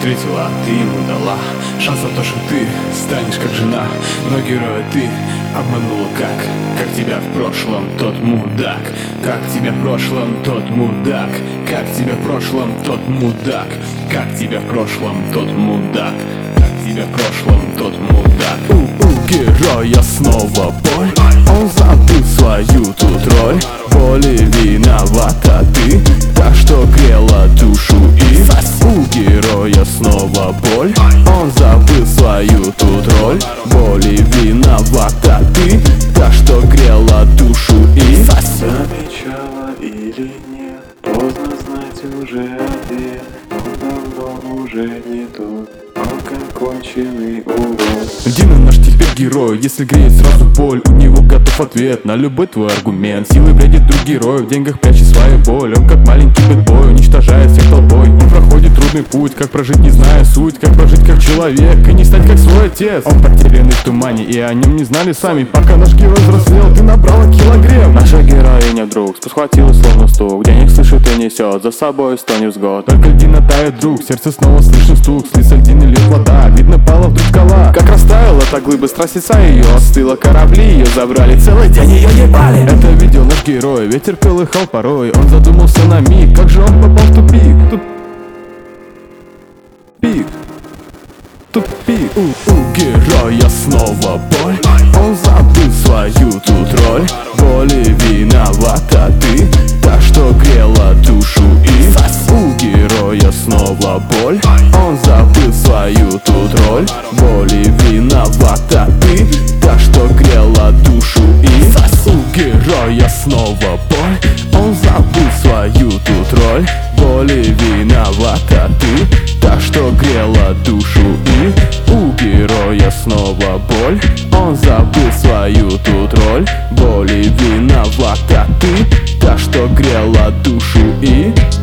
встретила, ты ему дала шанс на то, что ты станешь как жена. Но героя ты обманула как тебя в прошлом тот мудак. Как тебя в прошлом тот мудак. Как тебя в прошлом тот мудак. Как тебя в прошлом тот мудак. Как тебя в прошлом тот мудак. У героя снова боль. Он забыл свою тут роль. Боли виновата ты, та, что грела душу. И у героя снова боль. Он забыл свою тут роль. Боли виновата ты, та, что грела душу. И замечала или нет, поздно знать уже ответ. Он давно уже не тот, он как конченый урод. Дина наш теперь герой, если греет сразу боль, у него готов ответ на любой твой аргумент. Силой бредит друг герой, в деньгах прячет свою боль. Он как маленький бэтбой, уничтожает всех толпой. Он проходит трудный путь, как прожить не зная суть. Как прожить как человек и не стать как свой отец. Он потерянный в тумане и о нем не знали сами. Пока наш герой взрослел, ты набрала килограмм. Наша героиня вдруг спохватилась словно стук. Денег слышит и несет, за собой 100 невзгод. Только льдина тает вдруг, сердце снова слышен стук. С лица льдины льет вода, видно пала вдруг скала. Как растаяла так глыба, страстица ее остыла. Корабли ее забрали, целый день ее ебали. Это видел наш герой, ветер колыхал порой. Он задумался на миг, как же он попал в тупик. Тупик. У героя снова боль. Он забыл свою тут роль. Боли виновата ты, та, что грела душу. И у героя снова боль. Он забыл свою тут роль. Боли виновата ты, та, что грела душу. И у героя снова боль. Он забыл свою тут роль. Боли виновата ты, та, что грела душу. И у героя снова боль. Он забыл свою тут роль. Боли виновата ты, та, что грела душу. И